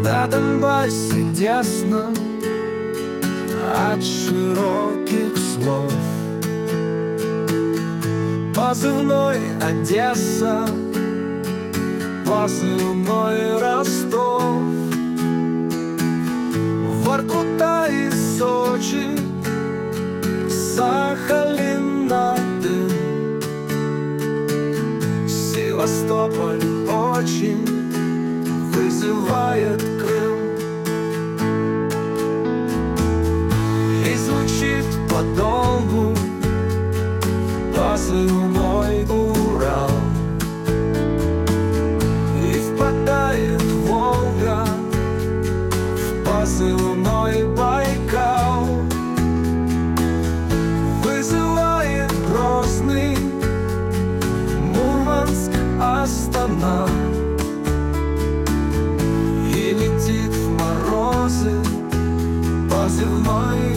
На Донбассе тесно от широких слов. Позывной Одесса, позывной Ростов. Воркута и Сочи, Сахалин на дым. Севастополь очень вызывает Крым. И звучит подолгу позывной Урал. И впадает Волга в позывной Байкал. Вызывает Грозный, Мурманск, Астана. И летит в морозы позывной